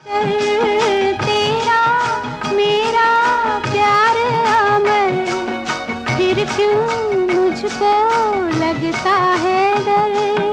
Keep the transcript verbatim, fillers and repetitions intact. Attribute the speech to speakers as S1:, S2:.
S1: कर तेरा मेरा प्यार अमर, फिर क्यों मुझको लगता है डर।